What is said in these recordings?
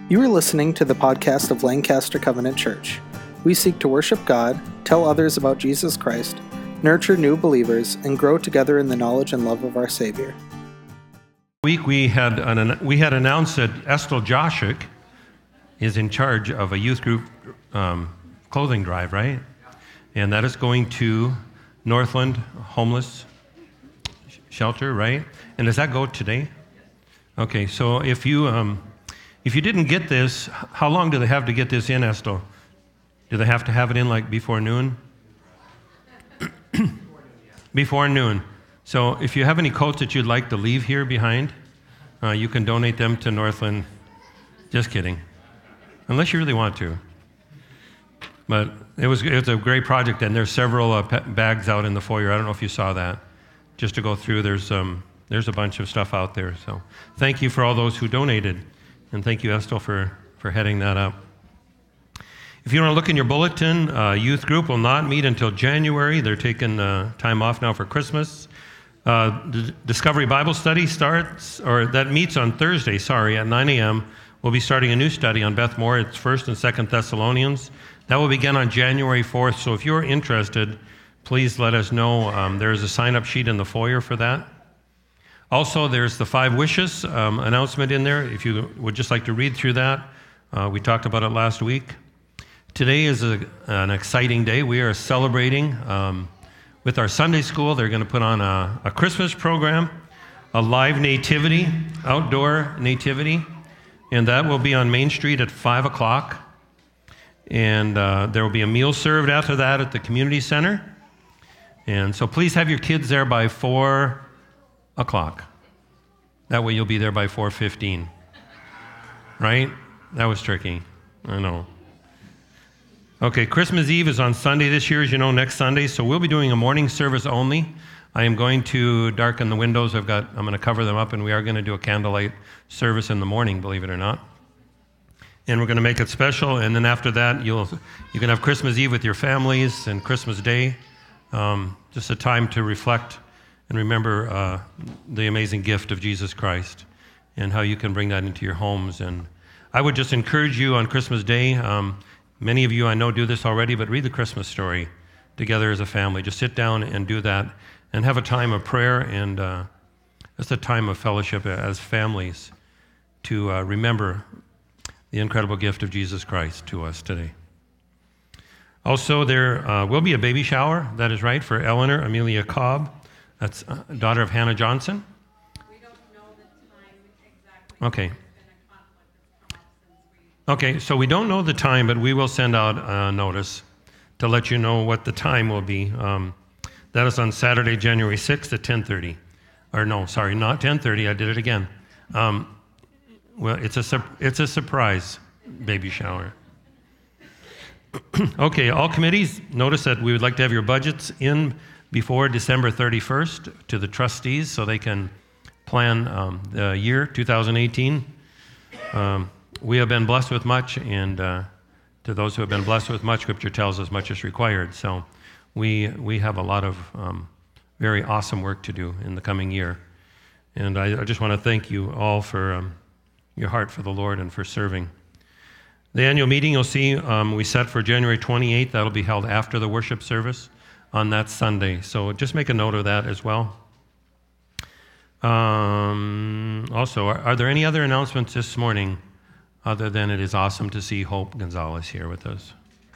You are listening to the podcast of Lancaster Covenant Church. We seek to worship God, tell others about Jesus Christ, nurture new believers, and grow together in the knowledge and love of our Savior. Week we had announced that Estel Joshik is in charge of a youth group clothing drive, right? And that is going to Northland Homeless Shelter, right? And does that go today? Okay, so if you didn't get this, how long do they have to get this in, Estel? Do they have to have it in like before noon? Before noon. So if you have any coats that you'd like to leave here behind, you can donate them to Northland. Just kidding. Unless you really want to. But it was a great project, and there's several bags out in the foyer. I don't know if you saw that. Just to go through, there's a bunch of stuff out there. So thank you for all those who donated, and thank you, Estel, for heading that up. If you want to look in your bulletin, youth group will not meet until January. They're taking time off now for Christmas. The Discovery Bible Study meets on Thursday, at 9 a.m. We'll be starting a new study on Beth Moore. It's 1st and 2nd Thessalonians. That will begin on January 4th. So if you're interested, please let us know. There's a sign-up sheet in the foyer for that. Also, there's the 5 wishes announcement in there. If you would just like to read through that, we talked about it last week. Today is an exciting day. We are celebrating with our Sunday school. They're going to put on a Christmas program, a live nativity, outdoor nativity, and that will be on Main Street at 5 o'clock. And there will be a meal served after that at the community center. And so please have your kids there by 4 o'clock. That way you'll be there by 4:15. Right? That was tricky. I know. Okay, Christmas Eve is on Sunday this year, as you know, next Sunday. So we'll be doing a morning service only. I am going to darken the windows. I'm going to cover them up, and we are going to do a candlelight service in the morning, believe it or not. And we're going to make it special. And then after that, you can have Christmas Eve with your families and Christmas Day. Just a time to reflect and remember the amazing gift of Jesus Christ and how you can bring that into your homes. And I would just encourage you on Christmas Day. Many of you I know do this already, but read the Christmas story together as a family. Just sit down and do that and have a time of prayer and just a time of fellowship as families to remember the incredible gift of Jesus Christ to us today. Also, there will be a baby shower, that is right, for Eleanor Amelia Cobb. That's daughter of Hannah Johnson. We don't know the time exactly. Okay. Okay, so we don't know the time, but we will send out a notice to let you know what the time will be. That is on Saturday, January 6th at 10:30. Or no, sorry, not 10:30. I did it again. Well, it's a surprise baby shower. Okay, all committees, notice that we would like to have your budgets in before December 31st to the trustees so they can plan the year 2018. We have been blessed with much, and to those who have been blessed with much, Scripture tells us much is required. So we have a lot of very awesome work to do in the coming year. And I just want to thank you all for your heart for the Lord and for serving. The annual meeting, you'll see, we set for January 28th. That'll be held after the worship service on that Sunday. So just make a note of that as well. Also, are there any other announcements this morning other than it is awesome to see Hope Gonzalez here with us?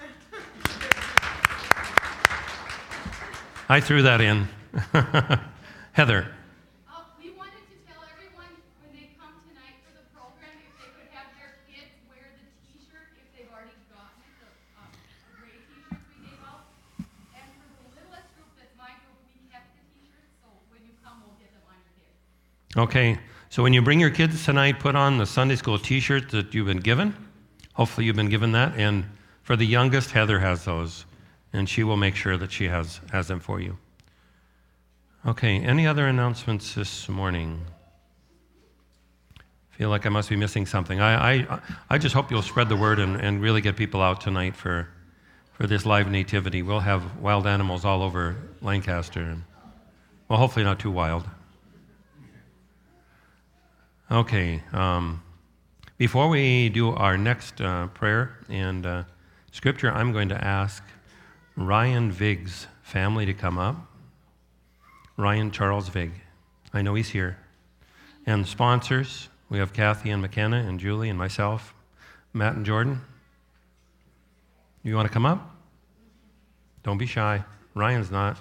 I threw that in. Heather. We wanted to tell everyone when they come tonight for the program if they could have their kids wear the t-shirt if they've already gotten it, the gray t-shirts we gave out. And for the littlest group, that's my group, we kept the t-shirts, so when you come, we'll get them on your kids. Okay. So when you bring your kids tonight, put on the Sunday school t-shirt that you've been given. Hopefully you've been given that. And for the youngest, Heather has those. And she will make sure that she has them for you. Okay, any other announcements this morning? Feel like I must be missing something. I just hope you'll spread the word and really get people out tonight for this live nativity. We'll have wild animals all over Lancaster. Well, hopefully not too wild. Okay, Before we do our next prayer and scripture, I'm going to ask Ryan Vig's family to come up. Ryan Charles Vig. I know he's here. And sponsors, we have Kathy and McKenna and Julie and myself, Matt and Jordan. You want to come up? Don't be shy. Ryan's not.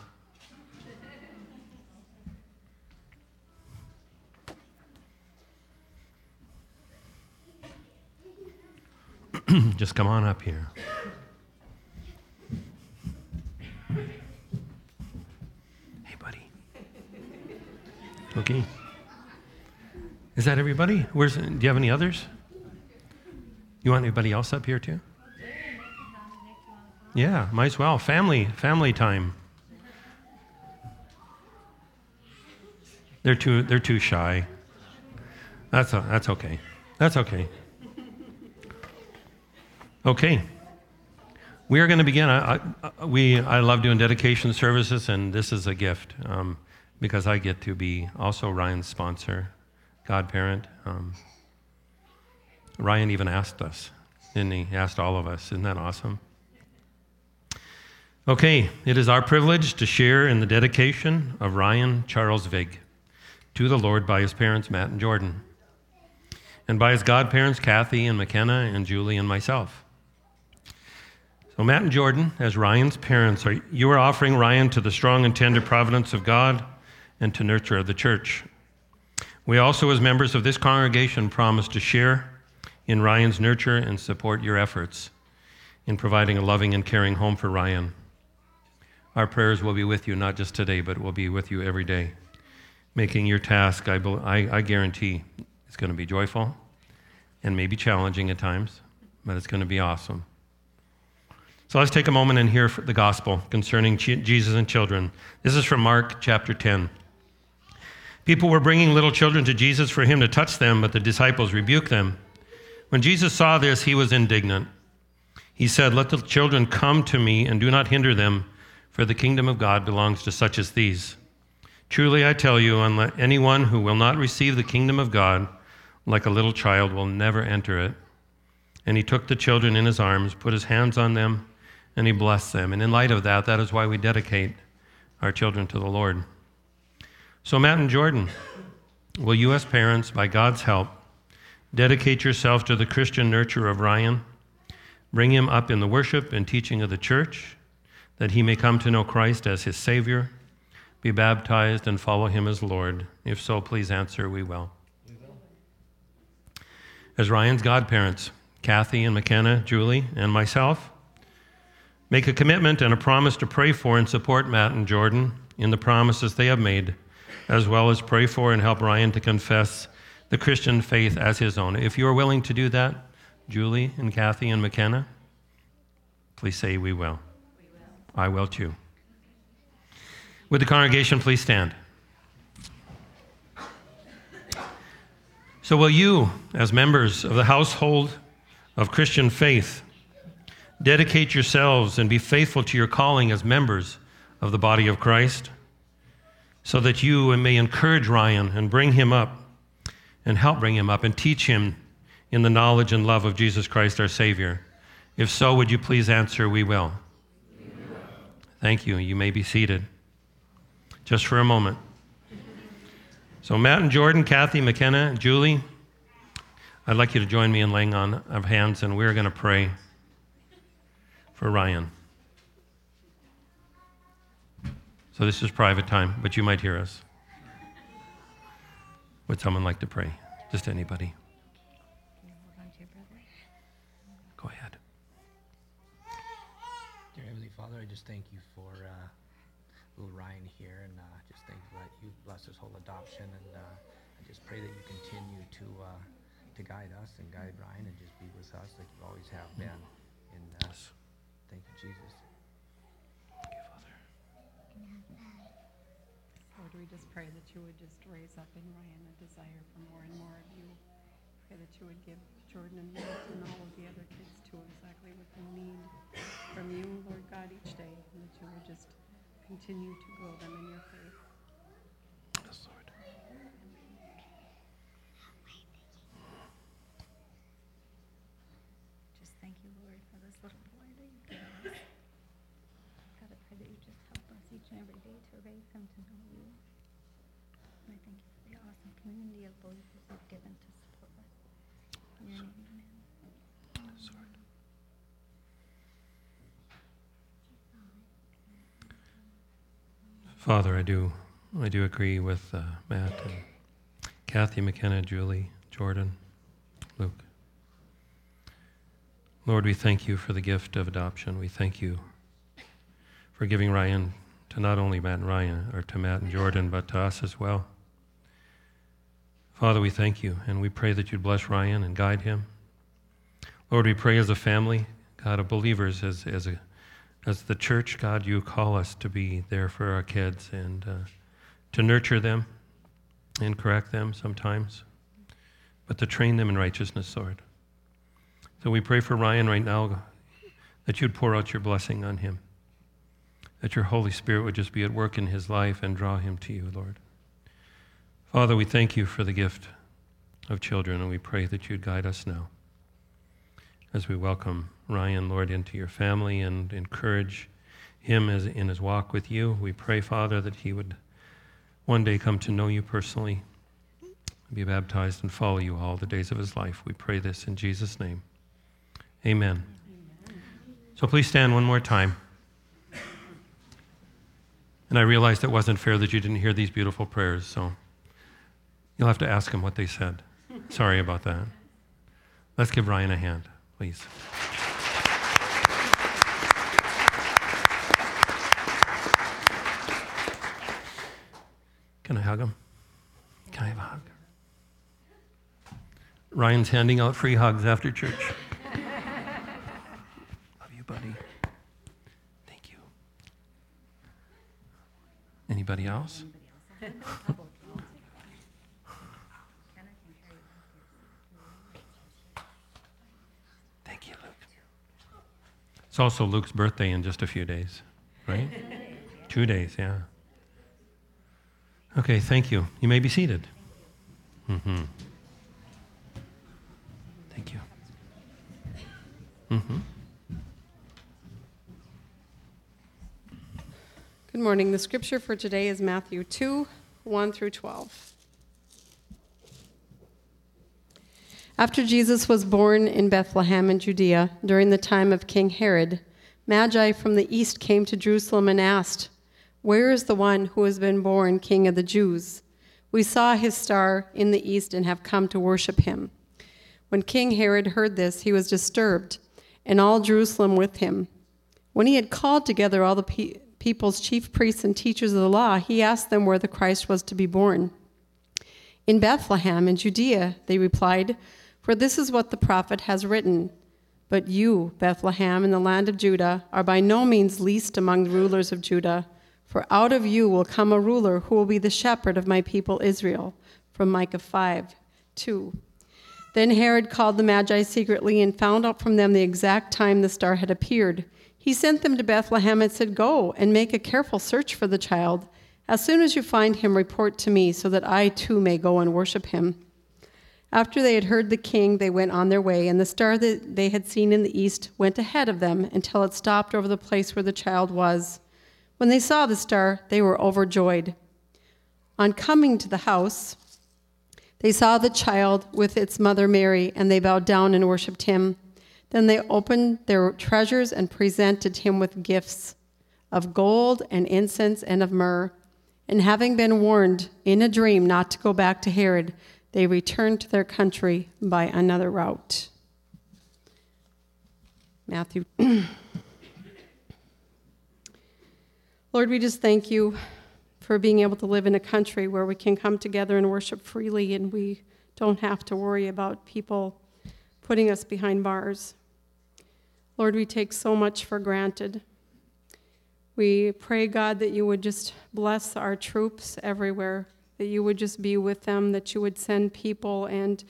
Just come on up here. Hey, buddy. Okay. Is that everybody? Do you have any others? You want anybody else up here too? Yeah, might as well. Family time. They're too shy. That's okay. That's okay. Okay. We are going to begin. I love doing dedication services, and this is a gift because I get to be also Ryan's sponsor, godparent. Ryan even asked us, didn't he? He asked all of us. Isn't that awesome? Okay, it is our privilege to share in the dedication of Ryan Charles Vig to the Lord by his parents, Matt and Jordan, and by his godparents, Kathy and McKenna and Julie and myself. So Matt and Jordan, as Ryan's parents, you are offering Ryan to the strong and tender providence of God and to nurture of the church. We also, as members of this congregation, promise to share in Ryan's nurture and support your efforts in providing a loving and caring home for Ryan. Our prayers will be with you, not just today, but will be with you every day, making your task, I guarantee, it's going to be joyful and maybe challenging at times, but it's going to be awesome. So let's take a moment and hear the gospel concerning Jesus and children. This is from Mark chapter 10. People were bringing little children to Jesus for him to touch them, but the disciples rebuked them. When Jesus saw this, he was indignant. He said, "Let the children come to me and do not hinder them, for the kingdom of God belongs to such as these. Truly I tell you, anyone who will not receive the kingdom of God like a little child will never enter it." And he took the children in his arms, put his hands on them, and he blessed them. And in light of that, that is why we dedicate our children to the Lord. So Matt and Jordan, will you as parents, by God's help, dedicate yourself to the Christian nurture of Ryan, bring him up in the worship and teaching of the church, that he may come to know Christ as his Savior, be baptized, and follow him as Lord? If so, please answer, we will. We will. As Ryan's godparents, Kathy and McKenna, Julie, and myself, make a commitment and a promise to pray for and support Matt and Jordan in the promises they have made, as well as pray for and help Ryan to confess the Christian faith as his own. If you are willing to do that, Julie and Kathy and McKenna, please say we will. We will. I will too. Would the congregation please stand? So will you, as members of the household of Christian faith, dedicate yourselves and be faithful to your calling as members of the body of Christ, so that you may encourage Ryan and bring him up and help bring him up and teach him in the knowledge and love of Jesus Christ our Savior? If so, would you please answer, we will. We will. Thank you. You may be seated just for a moment. So Matt and Jordan, Kathy, McKenna, Julie, I'd like you to join me in laying on of hands, and we're going to pray for Ryan. So this is private time, but you might hear us. Would someone like to pray? Just anybody. Go ahead. Dear Heavenly Father, I just thank you for little Ryan here, and just thank you that you bless his whole adoption, and I just pray that you continue to guide us and guide Ryan and just be with us like you always have been. And thank you, Jesus. Thank you, Father. Lord, we just pray that you would just raise up in Ryan a desire for more and more of you. Pray that you would give Jordan and Matt and all of the other kids too exactly what they need from you, Lord God, each day, and that you would just continue to grow them in your faith. Yes, Lord. thank you, Lord, for this little boy that you've given us. God, I pray that you just help us each and every day to raise him to know you. And I thank you for the awesome community of believers you've given to support us. In your name, amen. Father, I do agree with Matt and Kathy, McKenna, Julie, Jordan, Luke. Lord, we thank you for the gift of adoption. We thank you for giving Ryan to not only Matt and Ryan, or to Matt and Jordan, but to us as well. Father, we thank you, and we pray that you'd bless Ryan and guide him. Lord, we pray as a family, God, of believers, as the church, God, you call us to be there for our kids and to nurture them and correct them sometimes, but to train them in righteousness, Lord. So we pray for Ryan right now that you'd pour out your blessing on him, that your Holy Spirit would just be at work in his life and draw him to you, Lord. Father, we thank you for the gift of children, and we pray that you'd guide us now as we welcome Ryan, Lord, into your family and encourage him in his walk with you. We pray, Father, that he would one day come to know you personally, be baptized, and follow you all the days of his life. We pray this in Jesus' name. Amen. So please stand one more time. And I realized it wasn't fair that you didn't hear these beautiful prayers, so you'll have to ask them what they said. Sorry about that. Let's give Ryan a hand, please. Can I hug him? Can I have a hug? Ryan's handing out free hugs after church. Love you, buddy. Thank you. Anybody else? Thank you, Luke. It's also Luke's birthday in just a few days, right? 2 days, yeah. Okay, thank you. You may be seated. Mm-hmm. Thank you. Mm-hmm. Good morning. The scripture for today is Matthew 2, 1 through 12. After Jesus was born in Bethlehem in Judea during the time of King Herod, Magi from the east came to Jerusalem and asked, "Where is the one who has been born King of the Jews? We saw his star in the east and have come to worship him." When King Herod heard this, he was disturbed, and all Jerusalem with him. When he had called together all the people's chief priests and teachers of the law, he asked them where the Christ was to be born. "In Bethlehem in Judea," they replied, "for this is what the prophet has written. But you, Bethlehem, in the land of Judah, are by no means least among the rulers of Judah. For out of you will come a ruler who will be the shepherd of my people Israel." From Micah 5:2. Then Herod called the Magi secretly and found out from them the exact time the star had appeared. He sent them to Bethlehem and said, "Go and make a careful search for the child. As soon as you find him, report to me, so that I too may go and worship him." After they had heard the king, they went on their way, and the star that they had seen in the east went ahead of them until it stopped over the place where the child was. When they saw the star, they were overjoyed. On coming to the house, they saw the child with its mother Mary, and they bowed down and worshipped him. Then they opened their treasures and presented him with gifts of gold and incense and of myrrh. And having been warned in a dream not to go back to Herod, they returned to their country by another route. Matthew. Lord, we just thank you for being able to live in a country where we can come together and worship freely, and we don't have to worry about people putting us behind bars. Lord, we take so much for granted. We pray, God, that you would just bless our troops everywhere, that you would just be with them, that you would send people and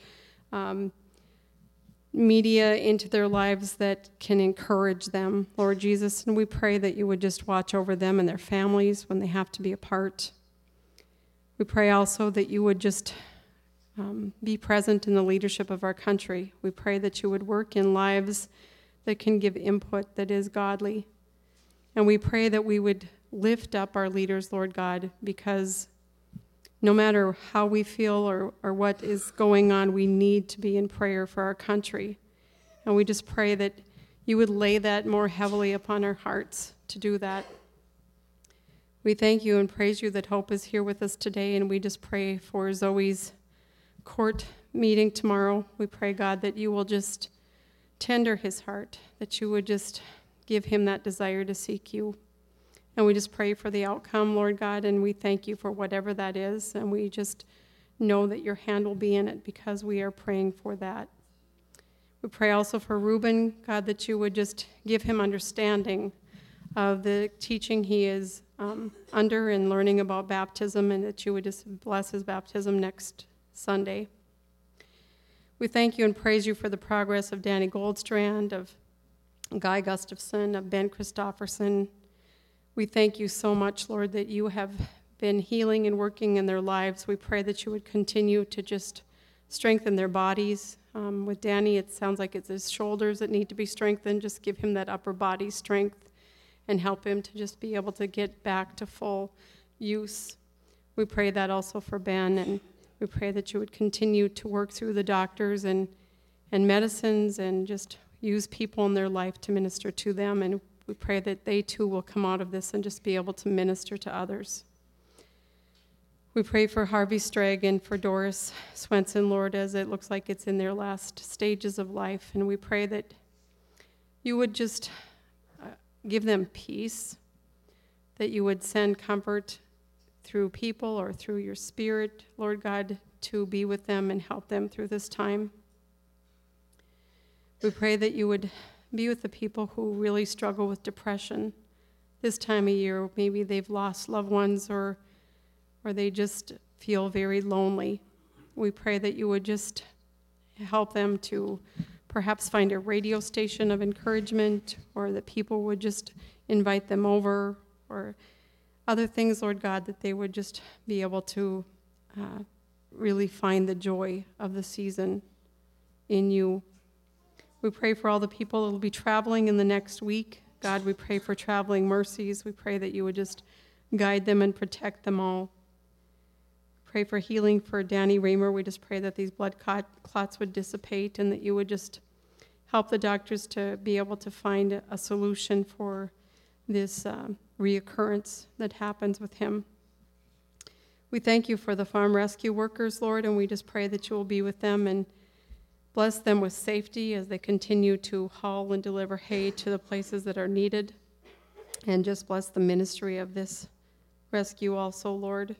media into their lives that can encourage them, Lord Jesus. And we pray that you would just watch over them and their families when they have to be apart. We pray also that you would just be present in the leadership of our country. We pray that you would work in lives that can give input that is godly. And we pray that we would lift up our leaders, Lord God, because no matter how we feel or what is going on, we need to be in prayer for our country. And we just pray that you would lay that more heavily upon our hearts to do that. We thank you and praise you that Hope is here with us today, and we just pray for Zoe's court meeting tomorrow. We pray, God, that you will just tender his heart, that you would just give him that desire to seek you. And we just pray for the outcome, Lord God, and we thank you for whatever that is, and we just know that your hand will be in it because we are praying for that. We pray also for Reuben, God, that you would just give him understanding of the teaching he is under and learning about baptism, and that you would just bless his baptism next Sunday. We thank you and praise you for the progress of Danny Goldstrand, of Guy Gustafson, of Ben Christofferson. We thank you so much, Lord, that you have been healing and working in their lives. We pray that you would continue to just strengthen their bodies. With Danny, it sounds like it's his shoulders that need to be strengthened. Just give him that upper body strength and help him to just be able to get back to full use. We pray that also for Ben, and we pray that you would continue to work through the doctors and medicines and just use people in their life to minister to them. And we pray that they too will come out of this and just be able to minister to others. We pray for Harvey Stragg and for Doris Swenson, Lord, as it looks like it's in their last stages of life. And we pray that you would just give them peace, that you would send comfort through people or through your Spirit, Lord God, to be with them and help them through this time. We pray that you would be with the people who really struggle with depression this time of year. Maybe they've lost loved ones or they just feel very lonely. We pray that you would just help them to perhaps find a radio station of encouragement, or that people would just invite them over, or other things, Lord God, that they would just be able to really find the joy of the season in you. We pray for all the people that will be traveling in the next week. God, we pray for traveling mercies. We pray that you would just guide them and protect them all. Pray for healing for Danny Raymer. We just pray that these blood clots would dissipate and that you would just help the doctors to be able to find a solution for this reoccurrence that happens with him. We thank you for the farm rescue workers, Lord, and we just pray that you will be with them and bless them with safety as they continue to haul and deliver hay to the places that are needed. And just bless the ministry of this rescue also, Lord.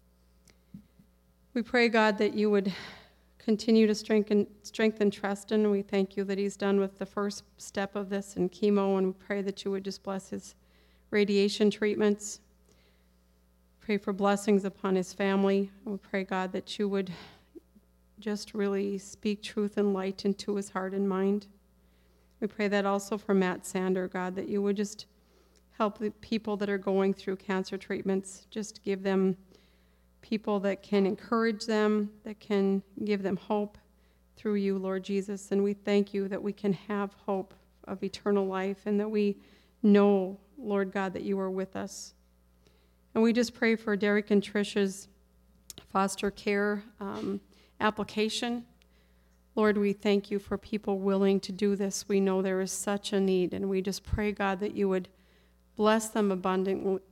We pray, God, that you would continue to strengthen Treston. We thank you that he's done with the first step of this in chemo, and we pray that you would just bless his radiation treatments. Pray for blessings upon his family. We pray, God, that you would just really speak truth and light into his heart and mind. We pray that also for Matt Sander, God, that you would just help the people that are going through cancer treatments, just give them people that can encourage them, that can give them hope through you, Lord Jesus. And we thank you that we can have hope of eternal life and that we know, Lord God, that you are with us. And we just pray for Derek and Tricia's foster care application. Lord, we thank you for people willing to do this. We know there is such a need, and we just pray, God, that you would bless them abundantly,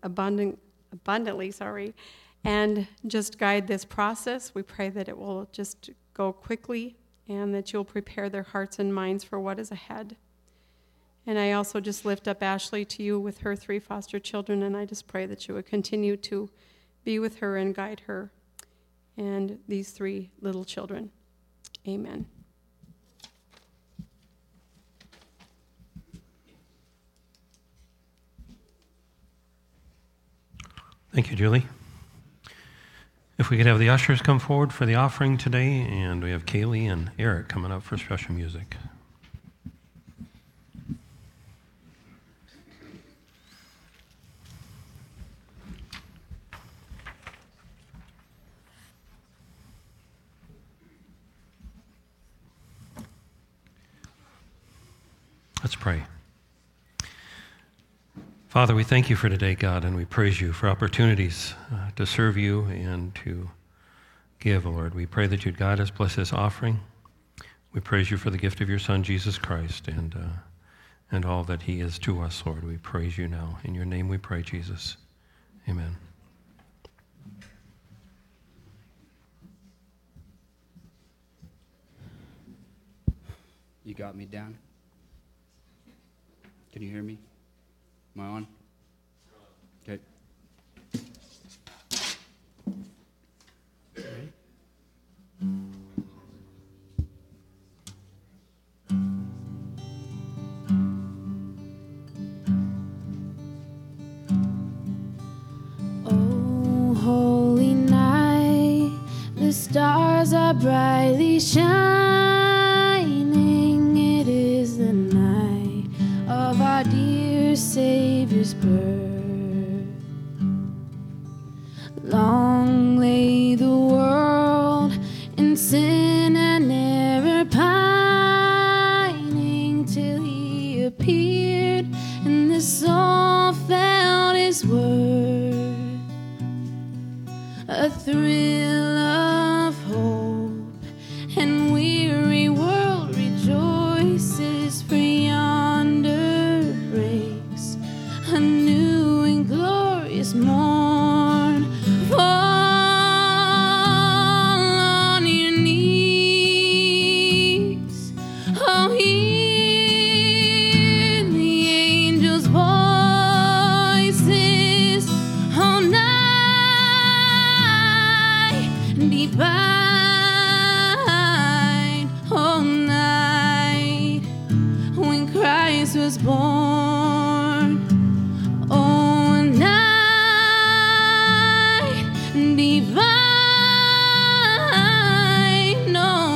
and just guide this process. We pray that it will just go quickly and that you'll prepare their hearts and minds for what is ahead. And I also just lift up Ashley to you with her 3 foster children, and I just pray that you would continue to be with her and guide her and these 3 little children. Amen. Thank you, Julie. If we could have the ushers come forward for the offering today, and we have Kaylee and Eric coming up for special music. Let's pray. Father, we thank you for today, God, and we praise you for opportunities to serve you and to give, Lord. We pray that you'd guide us, bless this offering. We praise you for the gift of your Son, Jesus Christ, and all that he is to us, Lord. We praise you now. In your name we pray, Jesus. Amen. You got me down? Can you hear me? Am I on? Okay. Ready? Oh, holy night, the stars are brightly shining. It is the night of our dear Savior's birth. Long lay the world in sin and error pining, till he appeared and the soul felt his worth. A thrill of hope, and weary world rejoices, for yonder breaks a new and glorious morn. Fall on your knees, oh, hear the angels' voices, oh, night divine, oh, night when Christ was born, oh, night divine,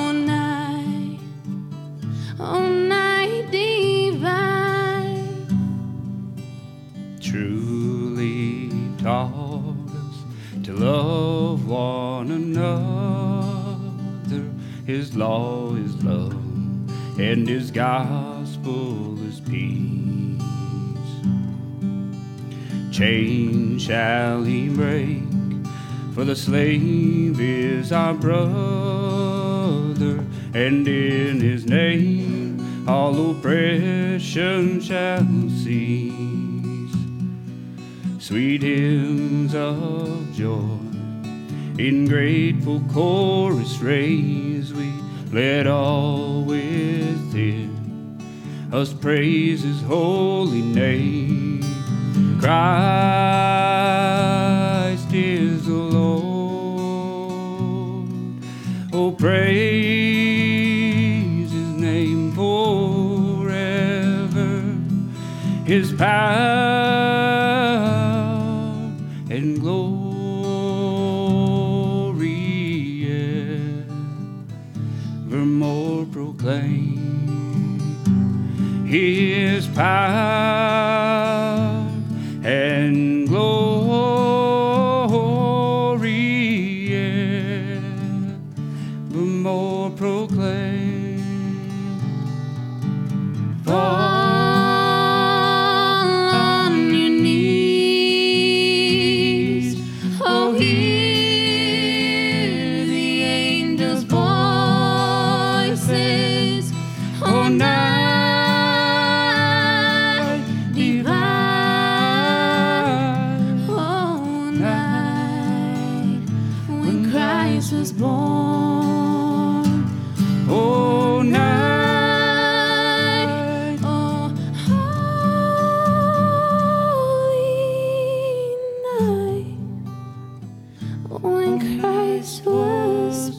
oh, night divine. Truly taught us to love one another. His law is love, and his gospel is peace. Chain shall he break, for the slave is our brother, and in his name all oppression shall cease. Sweet hymns of joy in grateful chorus raise we, let all within us praise his holy name. Christ is the Lord, oh, praise his name forever, his power and glory evermore proclaim. His power and glory evermore proclaim. Fall on your knees, oh, hear the angels' voices, oh, night divine, oh, night when Christ was born, Oh, night, oh, holy night when Christ was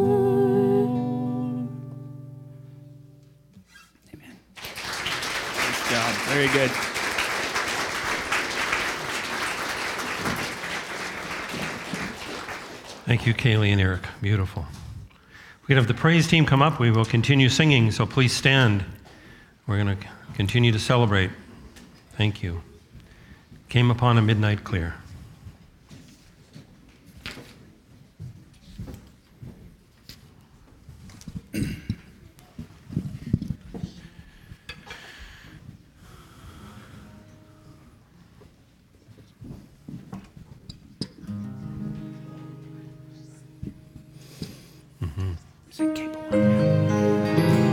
born. Amen. Nice job. Very good. Thank you, Kaylee and Eric. Beautiful. We could have the praise team come up. We will continue singing, so please stand. We're going to continue to celebrate. Thank you. Came upon a midnight clear. Is it cable one?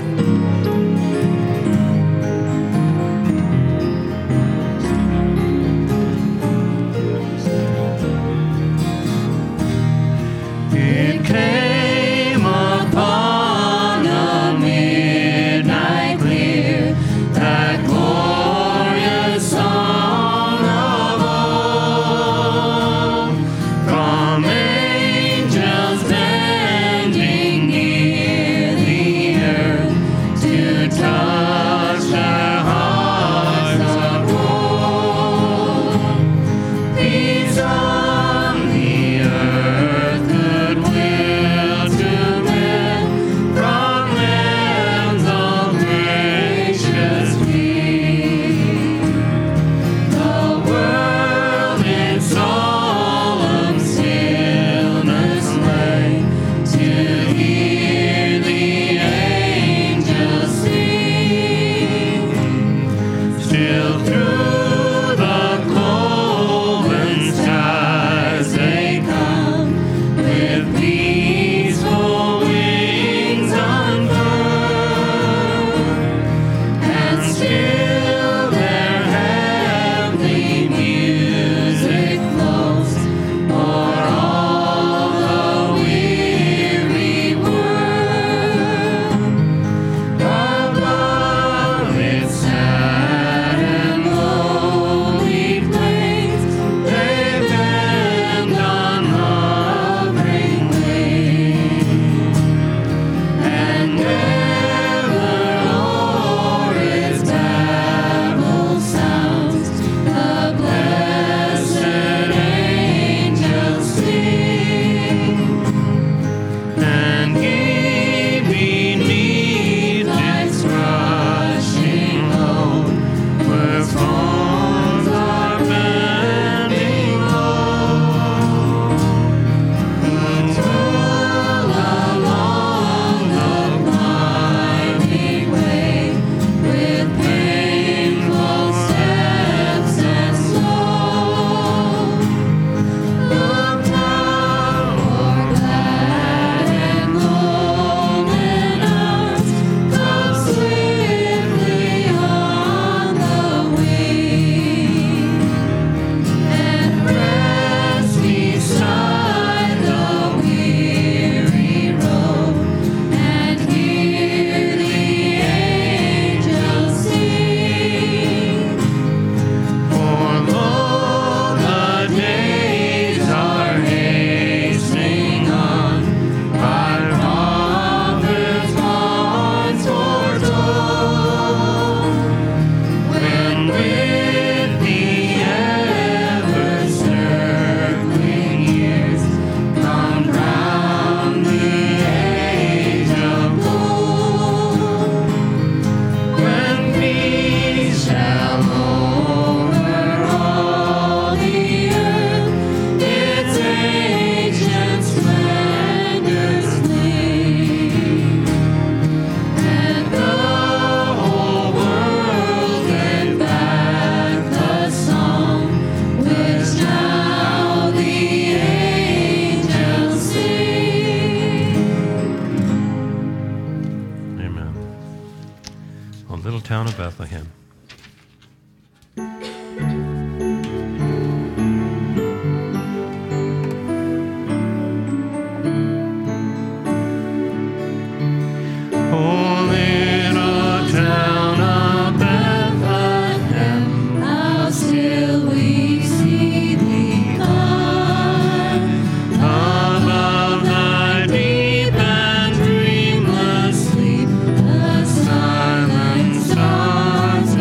It came upon a midnight clear, that glorious song of old, from angels bending near the earth to touch their hearts of gold. Peace on the earth, goodwill to men, from lands all gracious peace. The world in solemn stillness lay, to hear the angels sing. Still through the cloven skies they come, with peaceful wings unfurled, and still their heavenly music flows o'er all the weary world. Above its sad and lonely plains, they bend on hovering wings, and ever o'er its babel sounds the blessed angels sing. And he beneath its rushing load, where storms are bending low, who toil along the climbing way, with painful steps and slow. Look down, for glad and golden arms come swiftly on the wing, and rest beside the weary road, and hear the angels sing. For lo, the days are hastening on, by prophets once foretold, when with the ever-circling years come round the age of gold, when peace shall over all the earth its ancient splendors fling, and the whole world get back the song which now the angels sing. Amen. Oh, little town of Bethlehem. Oh, little town of Bethlehem, How still we see thee lie, above thy deep and dreamless sleep, the silent stars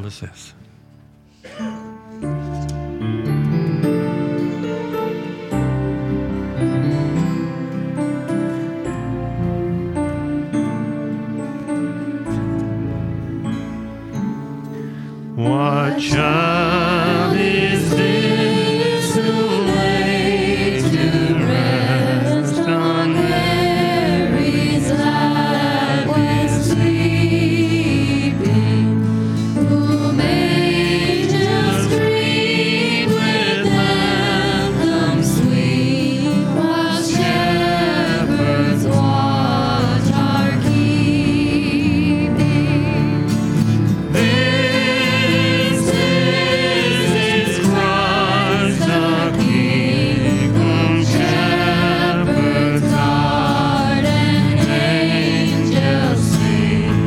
is this? What child is this who lay to rest on Mary's lap when sleeping, whom angels greet with anthems sweet, while shepherds watch our keeping? This is Christ the King, whom shepherds guard and angels sing.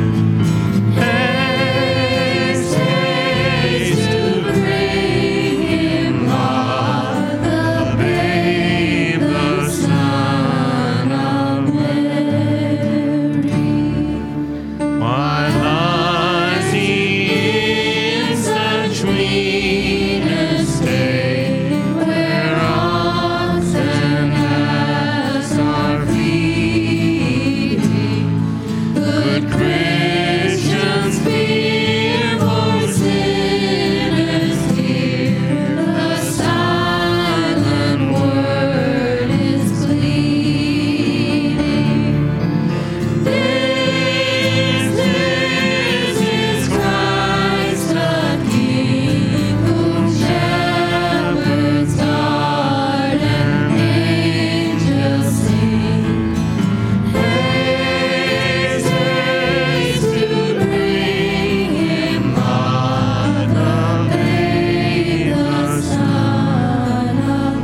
Haste, haste to bring him God, the babe, the Son of Mary. Why lies he in such mean estate, where ox and ass are feeding? Good Christians, fear for sinners hear, the silent word is pleading. This is Christ the King, whom shepherds guard and angels sing. Haste, haste to bring him God, the babe, the Son of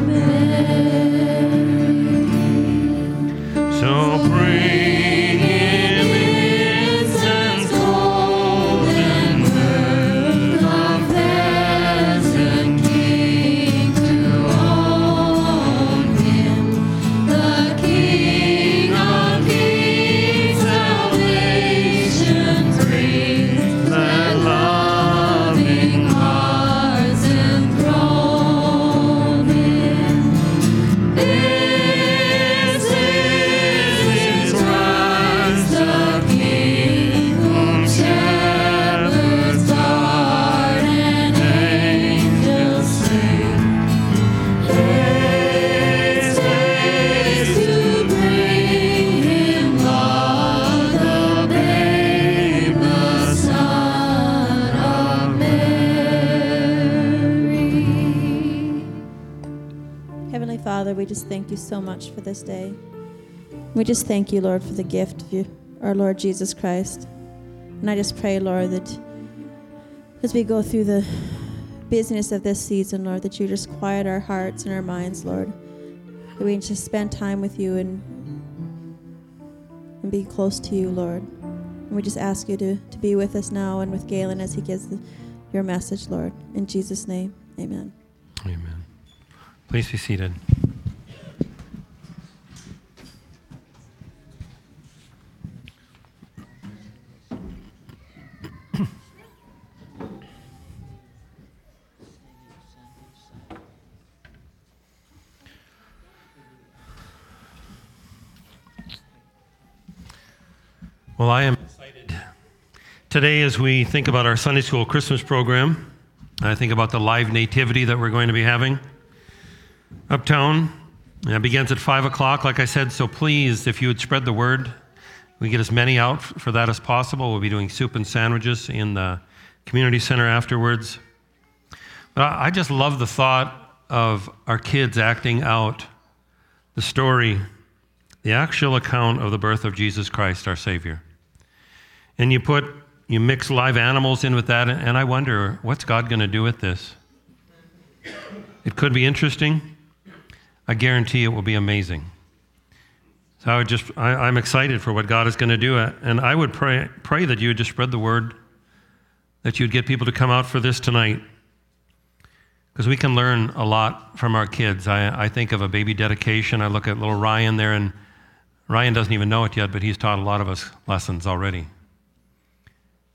Mary. So bring him incense, gold, and myrrh, the peasant king, to own him, the King of kings, salvation brings. Let loving hearts enthrone him. This is Christ the King, whom shepherds guard and angels sing. Haste, haste to bring him God, the babe, the Son of Mary. Heavenly Father, we just thank you so much for this day. We just thank you, Lord, for the gift of our Lord Jesus Christ. And I just pray, Lord, that as we go through the business of this season, Lord, that you just quiet our hearts and our minds, Lord. That we just spend time with you and be close to you, Lord. And we just ask you to be with us now and with Galen as he gives your message, Lord. In Jesus' name, amen. Amen. Please be seated. Well, I am excited today as we think about our Sunday School Christmas program. I think about the live nativity that we're going to be having uptown. It begins at 5 o'clock, like I said, so please, if you would spread the word, we get as many out for that as possible. We'll be doing soup and sandwiches in the community center afterwards. But I just love the thought of our kids acting out the story, the actual account of the birth of Jesus Christ, our Savior. And you mix live animals in with that, and I wonder, what's God going to do with this? It could be interesting. I guarantee it will be amazing. So I'm excited for what God is going to do. And I would pray that you would just spread the word, that you'd get people to come out for this tonight, because we can learn a lot from our kids. I think of a baby dedication. I look at little Ryan there, and Ryan doesn't even know it yet, but he's taught a lot of us lessons already.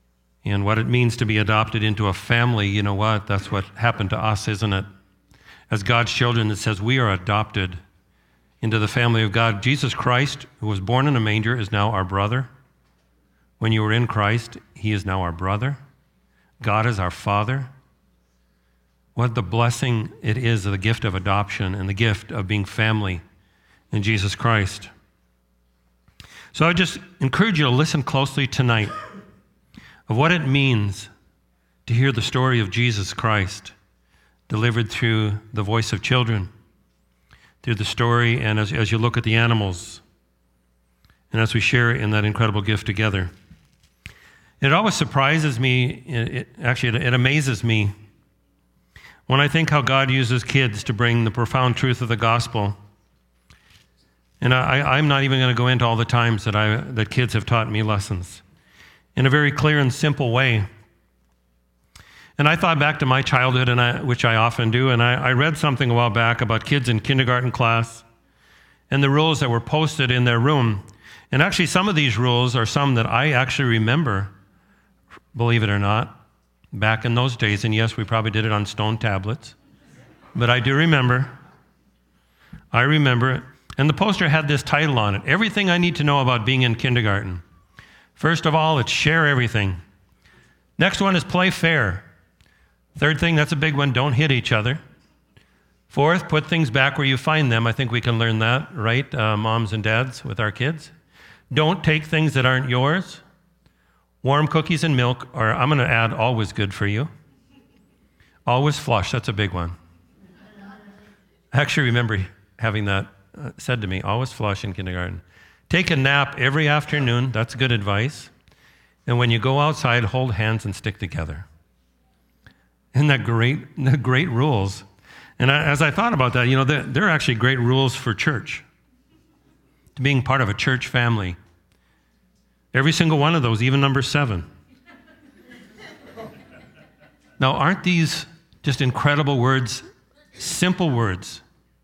and what it means to be adopted into a family. You know what? That's what happened to us, isn't it? As God's children, it says we are adopted into the family of God. Jesus Christ, who was born in a manger, is now our brother. When you were in Christ, he is now our brother. God is our Father. What the blessing it is of the gift of adoption and the gift of being family in Jesus Christ. So I just encourage you to listen closely tonight of what it means to hear the story of Jesus Christ delivered through the voice of children, through the story, and as you look at the animals, and as we share in that incredible gift together. It always surprises me, it amazes me when I think how God uses kids to bring the profound truth of the gospel. And I'm not even going to go into all the times that kids have taught me lessons in a very clear and simple way. And I thought back to my childhood, which I often do, and I read something a while back about kids in kindergarten class and the rules that were posted in their room. And actually, some of these rules are some that I actually remember, believe it or not, back in those days. And yes, we probably did it on stone tablets, but I do remember. I remember it. And the poster had this title on it: Everything I Need to Know About Being in Kindergarten. First of all, it's share everything. Next one is play fair. Third thing, that's a big one, don't hit each other. Fourth, put things back where you find them. I think we can learn that, right, moms and dads, with our kids. Don't take things that aren't yours. Warm cookies and milk, or I'm going to add always good for you. Always flush, that's a big one. I actually remember having that said to me, always flush in kindergarten. Take a nap every afternoon, that's good advice. And when you go outside, hold hands and stick together. Isn't that great? The great rules. And as I thought about that, there are actually great rules for church, to being part of a church family. Every single one of those, even number 7. Now, aren't these just incredible words, simple words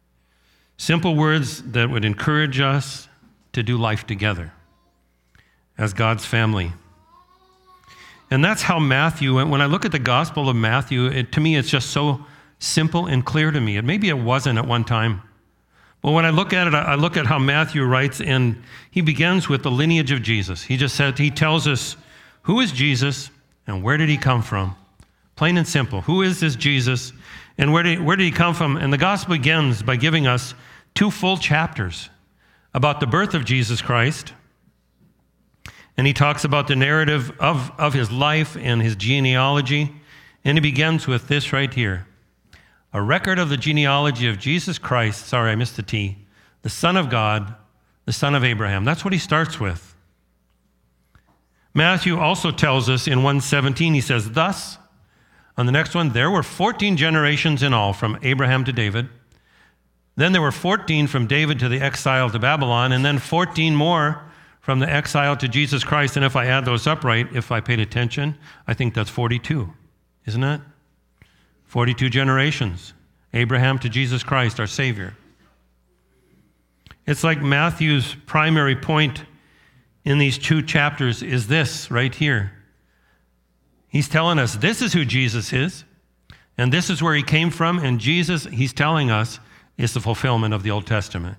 that would encourage us to do life together as God's family? And that's how Matthew, when I look at the Gospel of Matthew, to me it's just so simple and clear to me. Maybe it wasn't at one time. But when I look at it, I look at how Matthew writes, and he begins with the lineage of Jesus. He tells us who is Jesus and where did he come from? Plain and simple. Who is this Jesus and where did he come from? And the Gospel begins by giving us 2 full chapters about the birth of Jesus Christ. And he talks about the narrative of his life and his genealogy. And he begins with this right here: a record of the genealogy of Jesus Christ, sorry, I missed the T, the Son of God, the son of Abraham. That's what he starts with. Matthew also tells us in 1:17, he says, thus, on the next one, there were 14 generations in all from Abraham to David. Then there were 14 from David to the exile to Babylon, and then 14 more from the exile to Jesus Christ. And if I add those up right, if I paid attention, I think that's 42, isn't it? 42 generations. Abraham to Jesus Christ, our Savior. It's like Matthew's primary point in these 2 chapters is this right here. He's telling us this is who Jesus is, and this is where he came from, and Jesus, he's telling us, is the fulfillment of the Old Testament.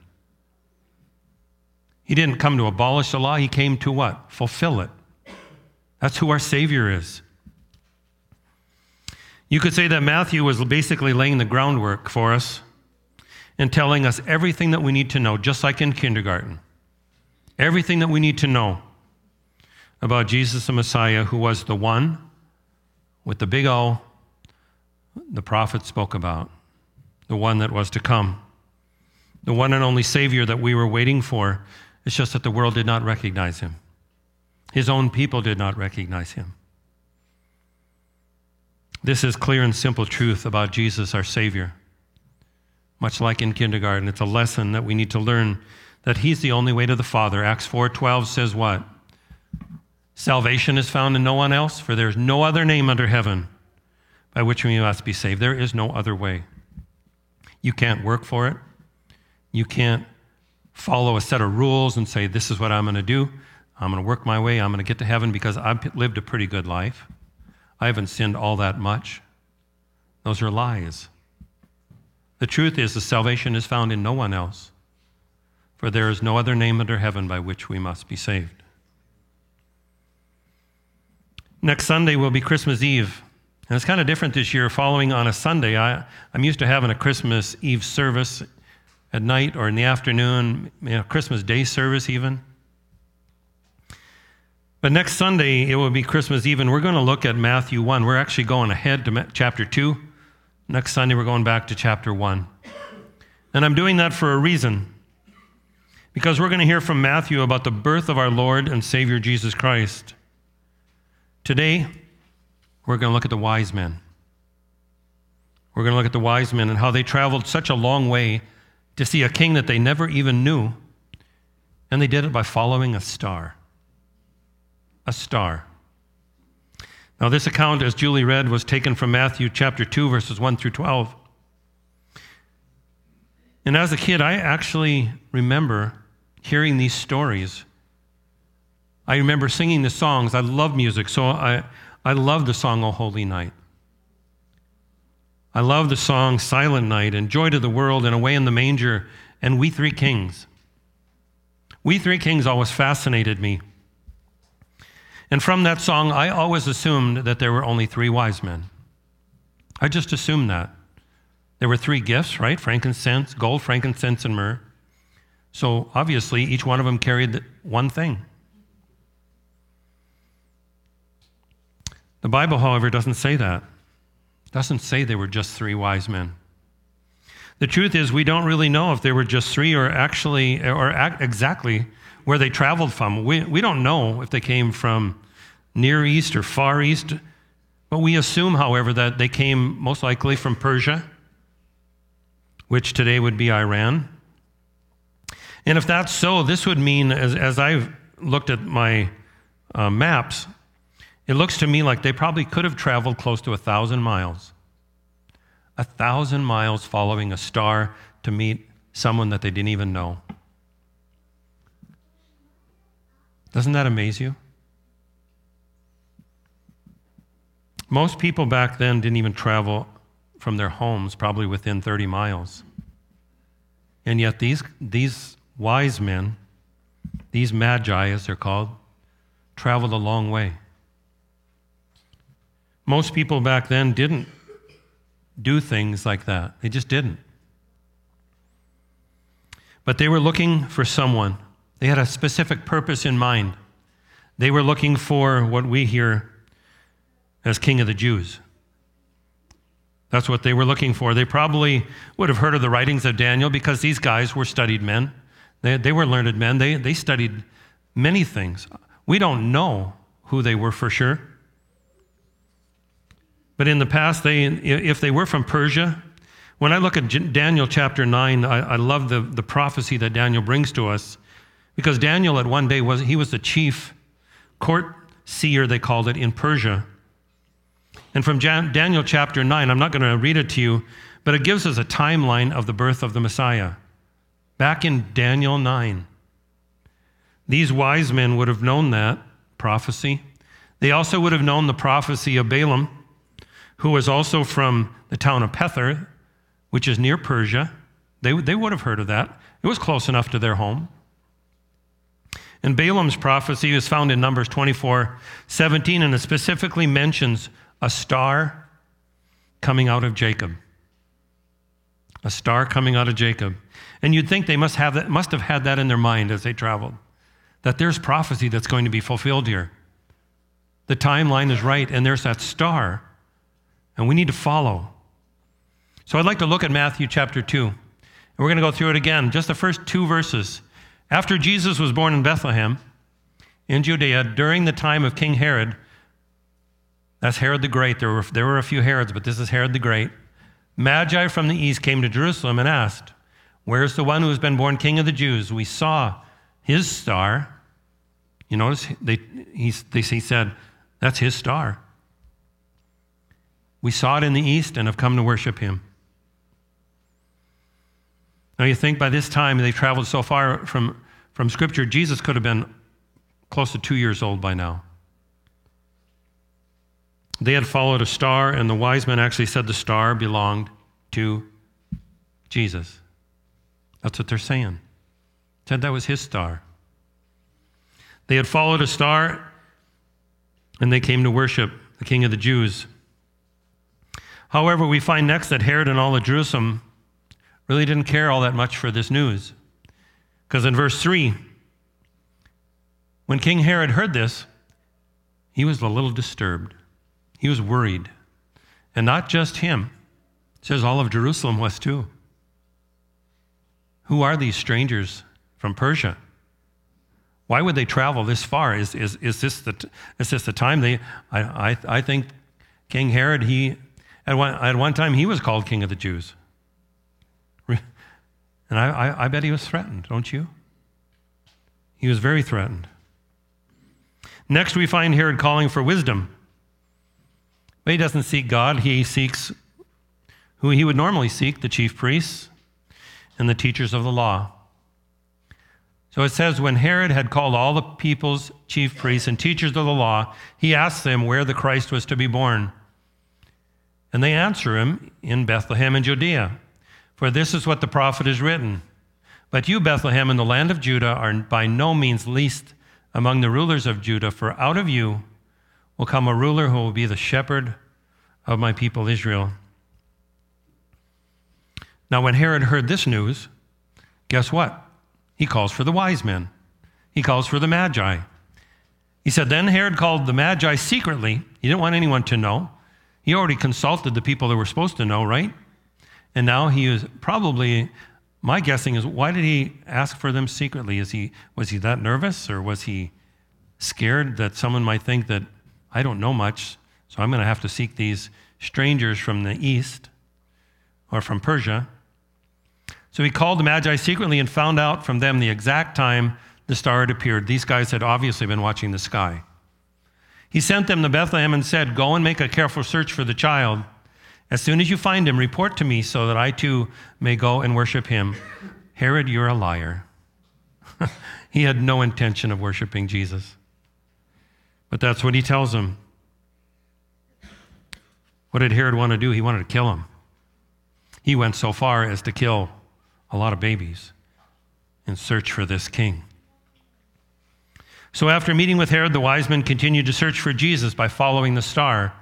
He didn't come to abolish the law. He came to what? Fulfill it. That's who our Savior is. You could say that Matthew was basically laying the groundwork for us and telling us everything that we need to know, just like in kindergarten. Everything that we need to know about Jesus the Messiah, who was the one with the big O the prophet spoke about, the one that was to come, the one and only Savior that we were waiting for. It's just that the world did not recognize him. His own people did not recognize him. This is clear and simple truth about Jesus, our Savior. Much like in kindergarten, it's a lesson that we need to learn, that he's the only way to the Father. Acts 4:12 says what? Salvation is found in no one else, for there is no other name under heaven by which we must be saved. There is no other way. You can't work for it. You can't follow a set of rules and say, this is what I'm going to do. I'm going to work my way. I'm going to get to heaven because I've lived a pretty good life. I haven't sinned all that much. Those are lies. The truth is the salvation is found in no one else, for there is no other name under heaven by which we must be saved. Next Sunday will be Christmas Eve. And it's kind of different this year, following on a Sunday. I'm used to having a Christmas Eve service at night or in the afternoon, Christmas Day service even. But next Sunday, it will be Christmas Eve, and we're going to look at Matthew 1. We're actually going ahead to chapter 2. Next Sunday, we're going back to chapter 1. And I'm doing that for a reason, because we're going to hear from Matthew about the birth of our Lord and Savior Jesus Christ. Today, we're going to look at the wise men. We're going to look at the wise men and how they traveled such a long way to see a king that they never even knew, and they did it by following a star. A star. Now, this account, as Julie read, was taken from Matthew chapter 2, verses 1 through 12. And as a kid, I actually remember hearing these stories. I remember singing the songs. I love music, so I love the song, O Holy Night. I love the song, Silent Night, and Joy to the World, and Away in the Manger, and We Three Kings. We Three Kings always fascinated me. And from that song, I always assumed that there were only three wise men. I just assumed that. There were three gifts, right? Frankincense, gold, frankincense, and myrrh. So obviously, each one of them carried one thing. The Bible, however, doesn't say that. It doesn't say they were just three wise men. The truth is, we don't really know if they were just three or exactly where they traveled from. We don't know if they came from Near East or Far East, but we assume, however, that they came most likely from Persia, which today would be Iran. And if that's so, this would mean, as I've looked at my maps, it looks to me like they probably could have traveled close to 1,000 miles. 1,000 miles following a star to meet someone that they didn't even know. Doesn't that amaze you? Most people back then didn't even travel from their homes, probably within 30 miles. And yet these wise men, these magi as they're called, traveled a long way. Most people back then didn't do things like that. They just didn't. But they were looking for someone. They had a specific purpose in mind. They were looking for what we hear as King of the Jews. That's what they were looking for. They probably would have heard of the writings of Daniel because these guys were studied men. They were learned men. They studied many things. We don't know who they were for sure. But in the past, if they were from Persia, when I look at Daniel chapter 9, I love the prophecy that Daniel brings to us, because Daniel at one day was the chief court seer, they called it, in Persia. And from Daniel chapter 9, I'm not going to read it to you, but it gives us a timeline of the birth of the Messiah. Back in Daniel 9, these wise men would have known that prophecy. They also would have known the prophecy of Balaam, who was also from the town of Pethor, which is near Persia. They would have heard of that. It was close enough to their home. And Balaam's prophecy is found in Numbers 24:17, and it specifically mentions a star coming out of Jacob. A star coming out of Jacob. And you'd think they must have had that in their mind as they traveled, that there's prophecy that's going to be fulfilled here. The timeline is right, and there's that star, and we need to follow. So I'd like to look at Matthew chapter 2. And we're going to go through it again, just the first two verses. After Jesus was born in Bethlehem, in Judea, during the time of King Herod, that's Herod the Great. There were a few Herods, but this is Herod the Great. Magi from the east came to Jerusalem and asked, "Where's the one who has been born King of the Jews? We saw his star." You notice he said, that's his star. "We saw it in the east and have come to worship him." Now you think by this time they've traveled so far from Scripture, Jesus could have been close to 2 years old by now. They had followed a star, and the wise men actually said the star belonged to Jesus. That's what they're saying. Said that was his star. They had followed a star, and they came to worship the King of the Jews. However, we find next that Herod and all of Jerusalem really didn't care all that much for this news. Because in verse 3, when King Herod heard this, he was a little disturbed. He was worried. And not just him. It says all of Jerusalem was too. Who are these strangers from Persia? Why would they travel this far? Is this the time? I think King Herod, at one time he was called King of the Jews. And I bet he was threatened, don't you? He was very threatened. Next, we find Herod calling for wisdom. But he doesn't seek God. He seeks who he would normally seek, the chief priests and the teachers of the law. So it says, when Herod had called all the people's chief priests and teachers of the law, he asked them where the Christ was to be born. And they answer him, in Bethlehem in Judea. For this is what the prophet has written. But you, Bethlehem, in the land of Judah, are by no means least among the rulers of Judah, for out of you will come a ruler who will be the shepherd of my people Israel. Now, when Herod heard this news, guess what? He calls for the wise men. He calls for the Magi. He said, then Herod called the Magi secretly. He didn't want anyone to know. He already consulted the people that were supposed to know, right? And now he is probably, my guessing is, why did he ask for them secretly? Was he that nervous, or was he scared that someone might think that I don't know much, so I'm going to have to seek these strangers from the east or from Persia? So he called the Magi secretly and found out from them the exact time the star had appeared. These guys had obviously been watching the sky. He sent them to Bethlehem and said, go and make a careful search for the child. As soon as you find him, report to me so that I too may go and worship him. Herod, you're a liar. He had no intention of worshiping Jesus. But that's what he tells them. What did Herod want to do? He wanted to kill him. He went so far as to kill a lot of babies in search for this king. So after meeting with Herod, the wise men continued to search for Jesus by following the star.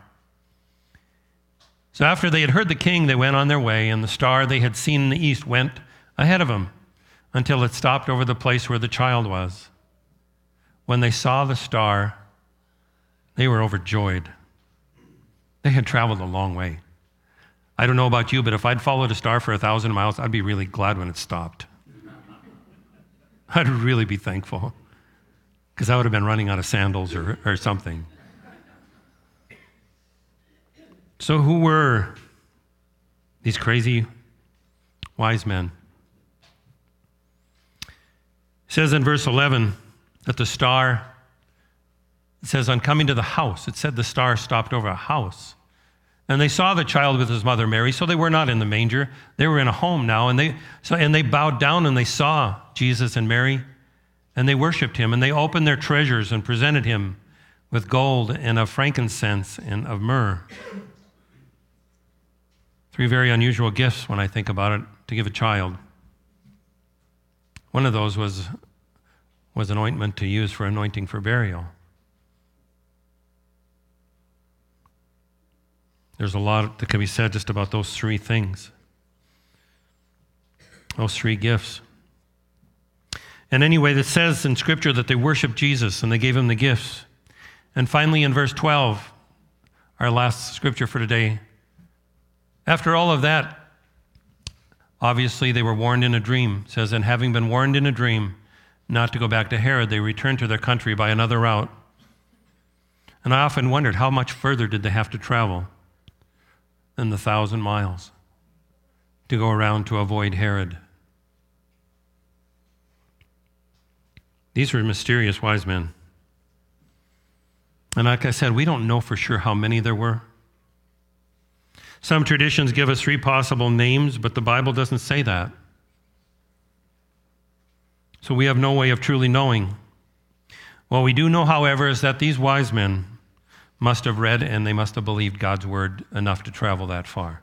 So after they had heard the king, they went on their way, and the star they had seen in the east went ahead of them until it stopped over the place where the child was. When they saw the star, they were overjoyed. They had traveled a long way. I don't know about you, but if I'd followed a star for 1,000 miles, I'd be really glad when it stopped. I'd really be thankful, because I would have been running out of sandals or something. So who were these crazy wise men? It says in verse 11 that the star, it says on coming to the house, it said the star stopped over a house. And they saw the child with his mother Mary, so they were not in the manger. They were in a home now, and they bowed down and they saw Jesus and Mary, and they worshiped him, and they opened their treasures and presented him with gold and of frankincense and of myrrh. 3 very unusual gifts when I think about it to give a child. One of those was an ointment to use for anointing for burial. There's a lot that can be said just about those 3 things, those 3 gifts. And anyway, it says in Scripture that they worshiped Jesus and they gave him the gifts. And finally, in verse 12, our last scripture for today, after all of that, obviously they were warned in a dream. It says, and having been warned in a dream not to go back to Herod, they returned to their country by another route. And I often wondered, how much further did they have to travel than the 1,000 miles to go around to avoid Herod? These were mysterious wise men. And like I said, we don't know for sure how many there were. Some traditions give us 3 possible names, but the Bible doesn't say that. So we have no way of truly knowing. What we do know, however, is that these wise men must have read and they must have believed God's word enough to travel that far.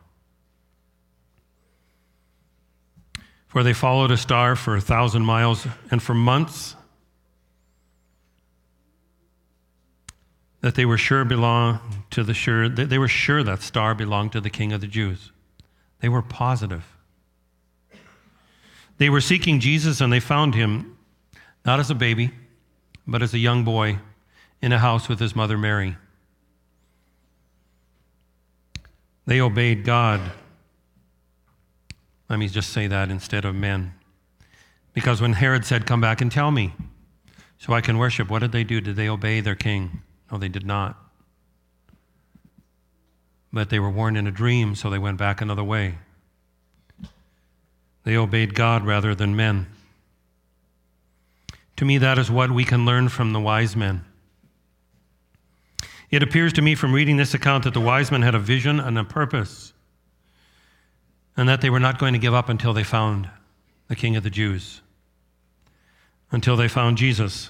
For they followed a star for 1,000 miles, and for months that they were sure they were sure that star belonged to the King of the Jews. They were positive. They were seeking Jesus, and they found him not as a baby, but as a young boy in a house with his mother Mary. They obeyed God. Let me just say that instead of men. Because when Herod said, "Come back and tell me so I can worship," what did they do? Did they obey their king? No, they did not. But they were warned in a dream, so they went back another way. They obeyed God rather than men. To me, that is what we can learn from the wise men. It appears to me from reading this account that the wise men had a vision and a purpose, and that they were not going to give up until they found the King of the Jews, until they found Jesus.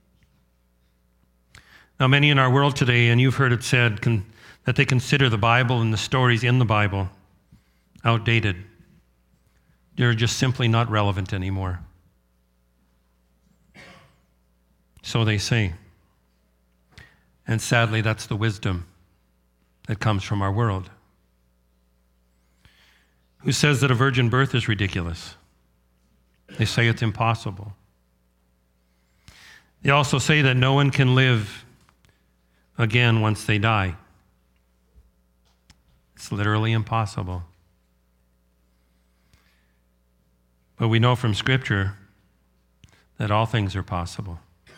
Now, many in our world today, and you've heard it said, that they consider the Bible and the stories in the Bible outdated. They're just simply not relevant anymore. So they say. And sadly, that's the wisdom that comes from our world. Who says that a virgin birth is ridiculous? They say it's impossible. They also say that no one can live again once they die. It's literally impossible. But we know from Scripture that all things are possible.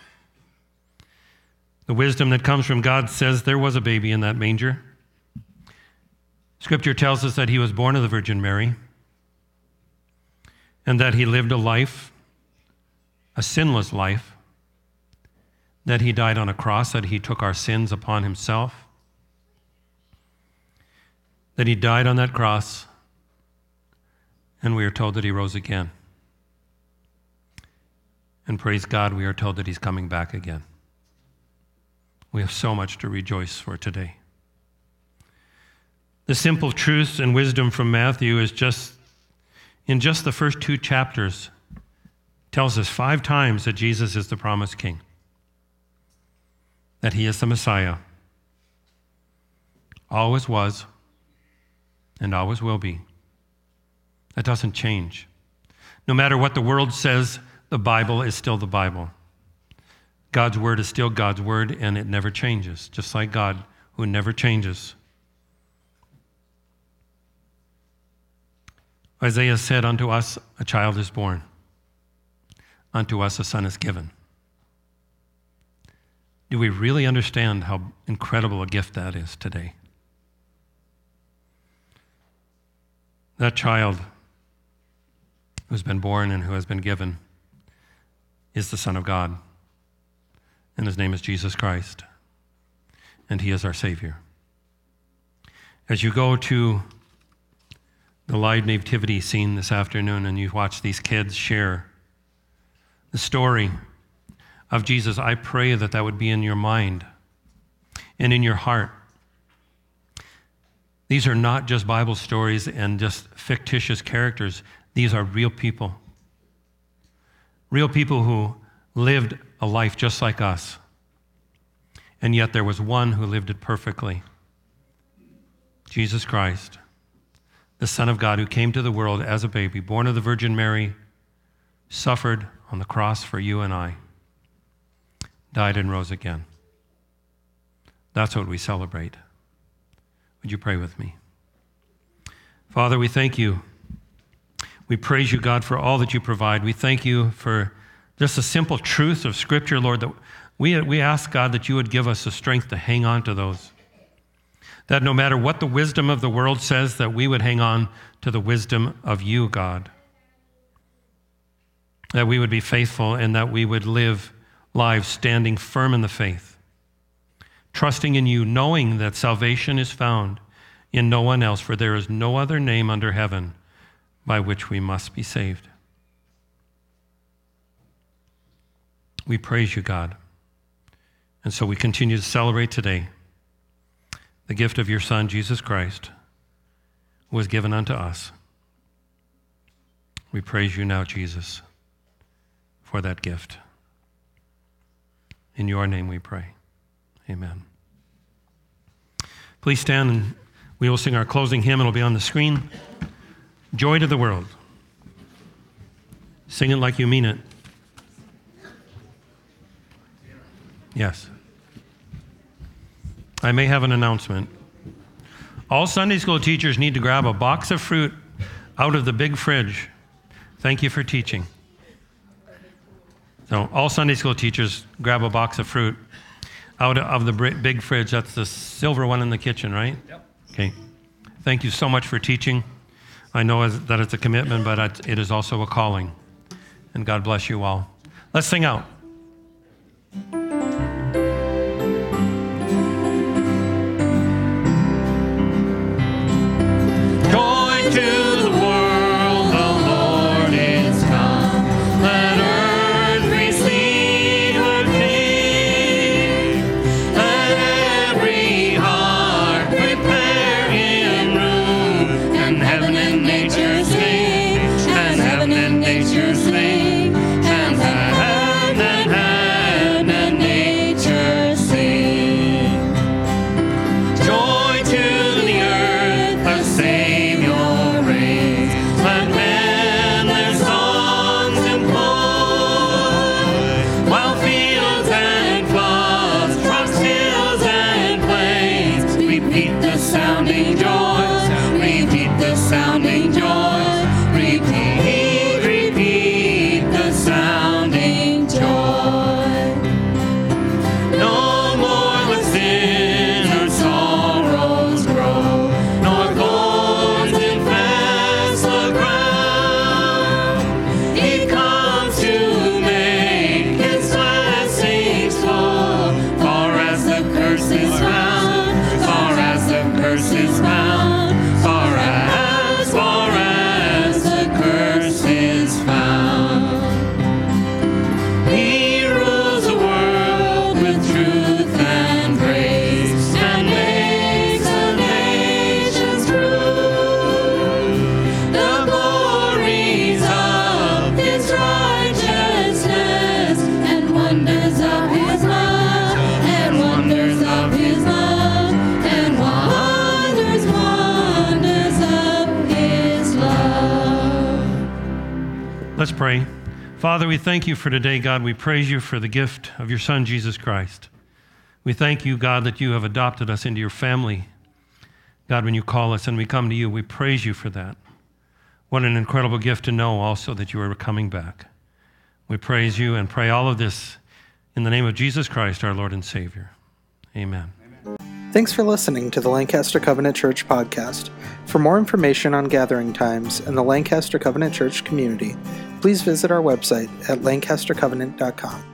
The wisdom that comes from God says there was a baby in that manger. Scripture tells us that he was born of the Virgin Mary and that he lived a life, a sinless life, that he died on a cross, that he took our sins upon himself, that he died on that cross, and we are told that he rose again. And praise God, we are told that he's coming back again. We have so much to rejoice for today. The simple truths and wisdom from Matthew is in just the first 2 chapters, tells us 5 times that Jesus is the promised king, that he is the Messiah, always was and always will be. That doesn't change. No matter what the world says, the Bible is still the Bible. God's word is still God's word, and it never changes, just like God, who never changes. Isaiah said, "Unto us a child is born, unto us a son is given." Do we really understand how incredible a gift that is today? That child who's been born and who has been given is the Son of God, and his name is Jesus Christ, and he is our Savior. As you go to the live nativity scene this afternoon and you watch these kids share the story of Jesus, I pray that that would be in your mind and in your heart. These are not just Bible stories and just fictitious characters. These are real people. Real people who lived a life just like us. And yet there was one who lived it perfectly. Jesus Christ, the Son of God, who came to the world as a baby, born of the Virgin Mary, suffered on the cross for you and I, died and rose again. That's what we celebrate. Would you pray with me? Father, we thank you. We praise you, God, for all that you provide. We thank you for just the simple truth of Scripture, Lord, that we ask, God, that you would give us the strength to hang on to those. That no matter what the wisdom of the world says, that we would hang on to the wisdom of you, God. That we would be faithful and that we would live lives standing firm in the faith, trusting in you, knowing that salvation is found in no one else, for there is no other name under heaven by which we must be saved. We praise you, God. And so we continue to celebrate today the gift of your Son, Jesus Christ, who was given unto us. We praise you now, Jesus, for that gift. In your name we pray. Amen. Please stand and we will sing our closing hymn. It'll be on the screen. Joy to the world. Sing it like you mean it. Yes. I may have an announcement. All Sunday school teachers need to grab a box of fruit out of the big fridge. Thank you for teaching. So all Sunday school teachers grab a box of fruit out of the big fridge. That's the silver one in the kitchen, right? Yep. Okay. Thank you so much for teaching. I know that it's a commitment, but it is also a calling. And God bless you all. Let's sing out. Joy to the world, the Lord is come. Let earth receive her King. Let every heart prepare him room. And heaven and nature sing. And heaven and nature sing. And heaven and nature sing. Joy to the earth, the Savior reigns. Let men their songs employ, while fields and floods, rocks, hills and plains, repeat the sounding joys, repeat the sounding joys, repeat the sounding joy. No more let sin or sorrows grow, nor thorns infest the ground. He comes to make his blessings flow, far as the curse is found, far as the curse is found, far as the curse is found. He rules the world with truth and grace, and makes the nations prove the glories of his righteousness, and wonders of his love, and wonders of his love, and wonders of his love. Let's pray. Father, we thank you for today, God. We praise you for the gift of your Son, Jesus Christ. We thank you, God, that you have adopted us into your family. God, when you call us and we come to you, we praise you for that. What an incredible gift to know also that you are coming back. We praise you and pray all of this in the name of Jesus Christ, our Lord and Savior. Amen. Thanks for listening to the Lancaster Covenant Church podcast. For more information on gathering times and the Lancaster Covenant Church community, please visit our website at lancastercovenant.com.